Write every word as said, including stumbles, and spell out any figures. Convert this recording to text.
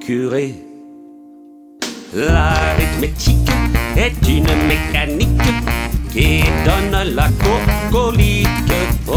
curé. L'arithmétique est une mécanique qui donne la cocolique.